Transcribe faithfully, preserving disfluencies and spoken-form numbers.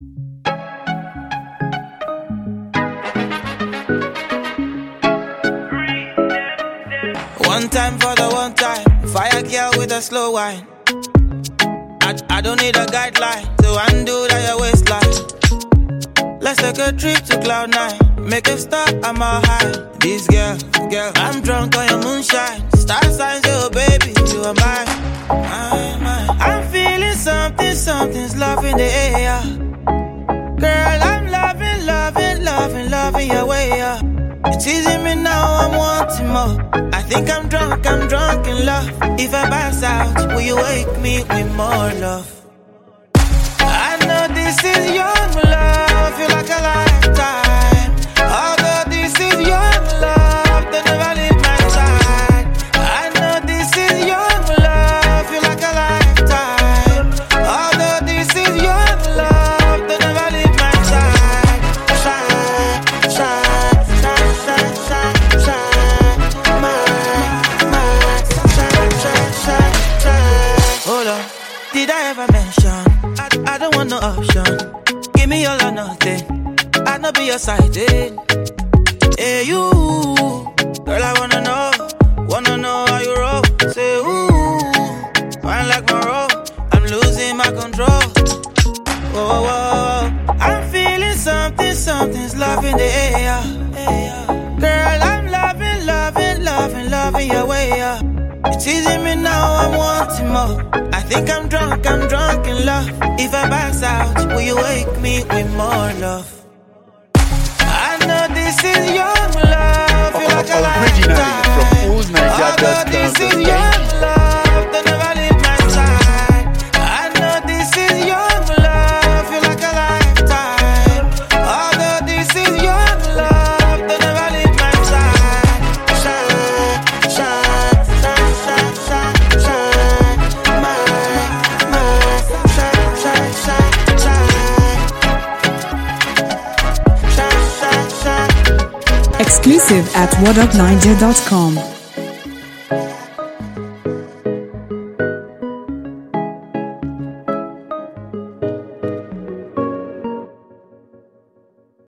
One time for the one time, fire girl with a slow wine. I, I don't need a guideline to undo that your waistline. Let's take a trip to cloud nine, make it stop, I'm all high. This girl, girl, I'm drunk on your moonshine. Star signs, oh baby, you are mine, mine, mine. I'm feeling something, something's love in the air. Girl, I'm loving, loving, loving, loving your way up. You're teasing me now, I'm wanting more. I think I'm drunk, I'm drunk in love. If I pass out, will you wake me with more love? I know this is young love, feel like a lifetime. Although this is young love, they never leave my side. I know this is young love, feel like a lifetime. Although this is young love, they never leave my side. Shine, shine, shine, shine, shine, shine. My, my, shine, shine, shine, shine. Hold on, did I ever mention? I, I don't want no option. Give me all or nothing. I know be your side, eh? Hey, you. Girl, I wanna know. Wanna know how you roll. Say, ooh. Fine like my roll. I'm losing my control. Whoa, whoa. I'm feeling something, something's love in the air. Girl, I'm loving, loving, loving, loving your way up. You're teasing me now, I'm wanting more. I think I'm drunk, I'm drunk in love. If I pass out, will you wake me with more love? I know this is young love, feel like a lifetime. Although this is young love, they never leave my side. I know this is young love, feel like a lifetime. Although this is young love, they never leave my side. Shine, shine, shine, shine, shine, shine. My, my, shine, shine, shine, shine. Shine, shine, shine. Exclusive at what up niger dot com.